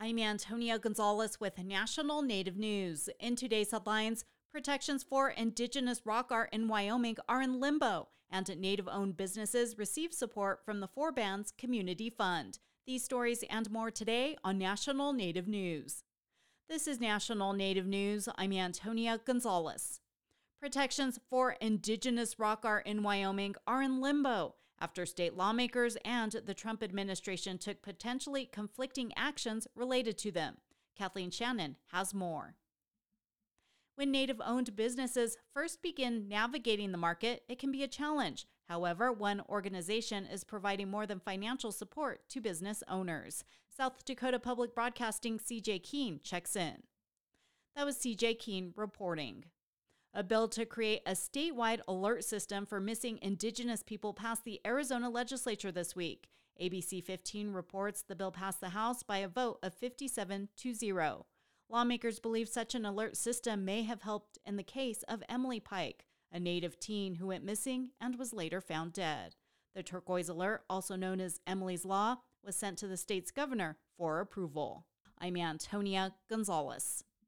I'm Antonia Gonzalez with National Native News. In today's headlines, protections for indigenous rock art in Wyoming are in limbo, and Native-owned businesses receive support from the Four Bands Community Fund. These stories and more today on National Native News. This is National Native News. I'm Antonia Gonzalez. Protections for indigenous rock art in Wyoming are in limbo after state lawmakers and the Trump administration took potentially conflicting actions related to them. Kathleen Shannon has more. When Native-owned businesses first begin navigating the market, it can be a challenge. However, one organization is providing more than financial support to business owners. South Dakota Public Broadcasting CJ Keene checks in. That was CJ Keene reporting. A bill to create a statewide alert system for missing indigenous people passed the Arizona legislature this week. ABC 15 reports the bill passed the House by a vote of 57-0. Lawmakers believe such an alert system may have helped in the case of Emily Pike, a Native teen who went missing and was later found dead. The turquoise alert, also known as Emily's Law, was sent to the state's governor for approval. I'm Antonia Gonzalez.